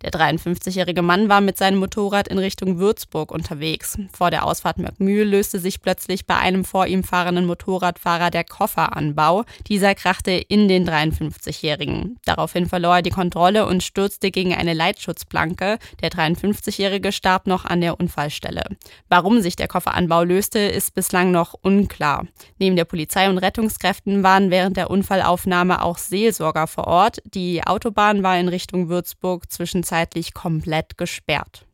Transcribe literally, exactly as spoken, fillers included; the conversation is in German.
Der dreiundfünfzigjährige Mann war mit seinem Motorrad in Richtung Würzburg unterwegs. Vor der Ausfahrt Möckmühl löste sich plötzlich bei einem vor ihm fahrenden Motorradfahrer der Kofferanbau. Dieser krachte in den dreiundfünfzigjährigen. Daraufhin verlor er die Kontrolle und stürzte gegen eine Leitschutzplanke. Der dreiundfünfzigjährige starb noch an der Unfallstelle. Warum sich der Kofferanbau löste, ist bislang noch unklar. Neben der Polizei und Rettungskräften waren während der Unfallaufnahme auch Seelsorger vor Ort. Die Autobahn war in Richtung Würzburg zwischenzeitlich komplett gesperrt.